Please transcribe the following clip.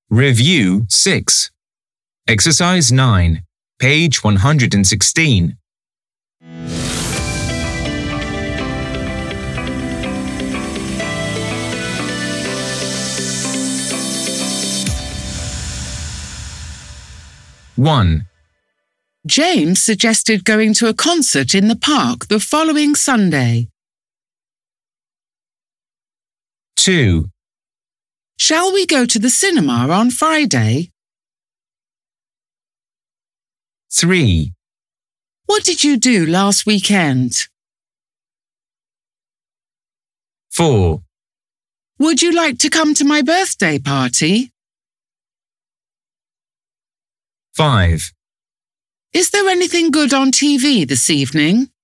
Review 6. Exercise 9, page 116. One. James suggested going to a concert in the park the following Sunday. 2. Shall we go to the cinema on Friday? 3. What did you do last weekend? 4. Would you like to come to my birthday party? 5. Is there anything good on TV this evening?